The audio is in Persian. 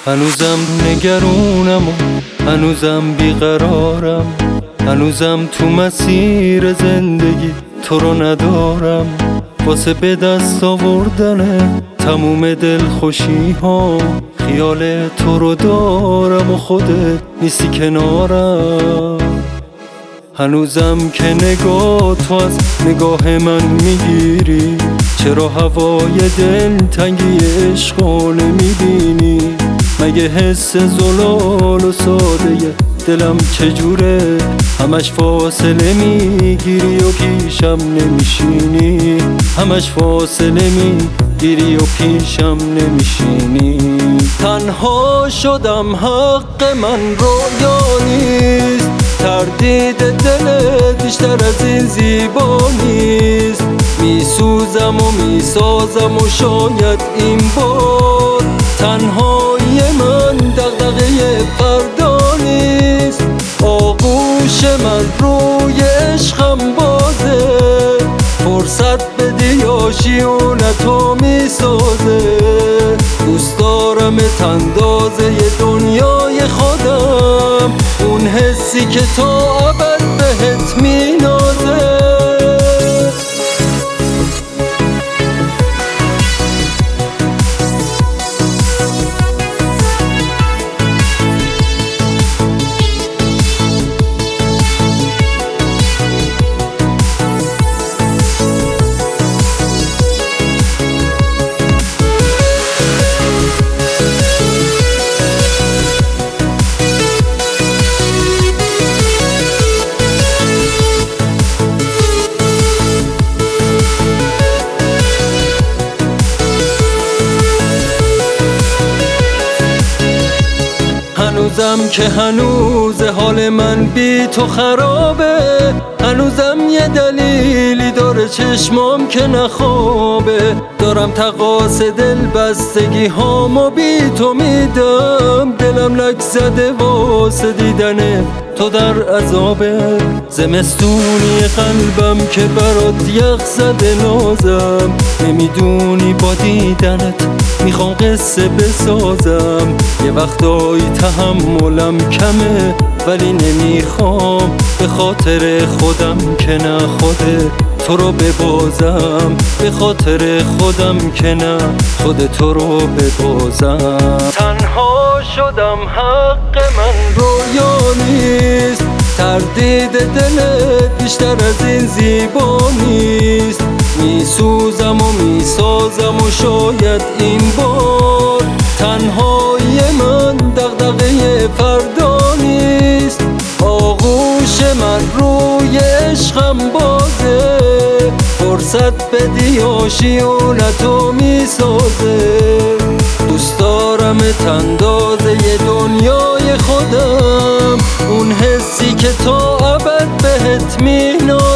هنوزم نگرونم و هنوزم بیقرارم، هنوزم تو مسیر زندگی تو رو ندارم. واسه به دست آوردن تموم دلخوشی ها خیال تو رو دارم و خودت نیستی کنارم. هنوزم که نگاه تو از نگاه من میگیری، چرا هوای دل تنگی عشقو نمیبینی؟ مگه حس زلال و ساده دلم چجوره؟ همش فاصله میگیری و پیشم نمیشینی، همش فاصله میگیری و پیشم نمیشینی. تنها شدم حق من رویا نیست، تردید دلت بیشتر از این زیبا نیست. میسوزم و میسازم و شاید این بار تنهایی من دغدغه فردا نیست. آغوش من روی عشقم بازه، فرصت بدی آشیونتو میسازه. دوست دارم تندازه دنیای خودم، اون حسی که تا ابد بهت مینازه. هنوزم که هنوز حال من بی تو خرابه، هنوزم یه دلیلی داره چشمام که نخوابه. دارم تقاص دل بستگی هامو بی تو میدم، دلم لک زده واسه دیدن تو در عذابه. زمستونی قلبم که برات یخ زده نازم، نمیدونی با دیدنت میخوام قصه بسازم. یه وقتایی تحملم کمه ولی نمیخوام به خاطر خودم که نه خود تو رو ببازم، به خاطر خودم که نه خود تو رو ببازم. تنها شدم حق من رویا نیست، تردید دلت بیشتر از این زیبا نیست. میسوزم و میسازم و شاید این بار تنهایی من دغدغه فردا نیست. آغوش من روی عشقم بازه، فرصت بدی آشیونتو میسازه. دوست دارم تندازه دنیای خودم، اون حسی که تا ابد بهت مینازه.